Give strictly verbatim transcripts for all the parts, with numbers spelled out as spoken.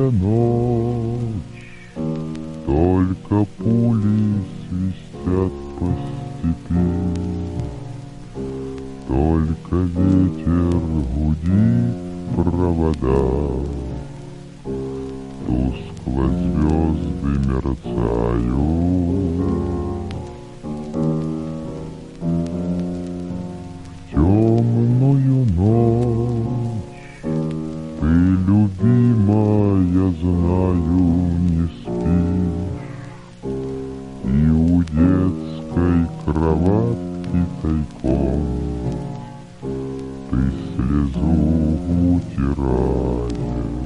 темная ночь, только пули свистят по степи, только ветер гудит провода, тускло звезды мерцают. В темную ночь ты, любимая, знаю, не спишь, и у детской кроватки тайком ты слезу утираешь.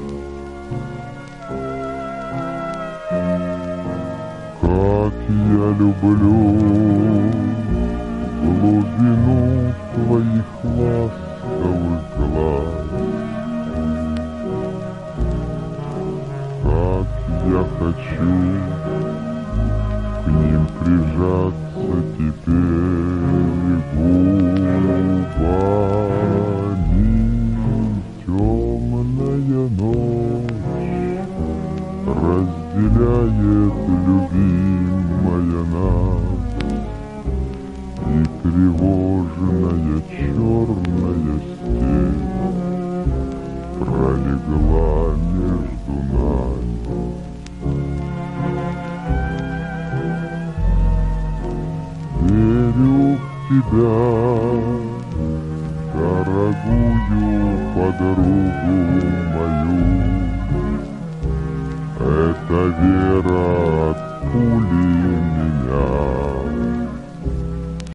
Как я люблю глубину твоих ласковых глаз, как я хочу к ним прижаться теперь губами. Темная ночь разделяет, любимая, нас, и тревожная черная степь пролегла между нами. Верю в тебя, дорогую подругу мою, эта вера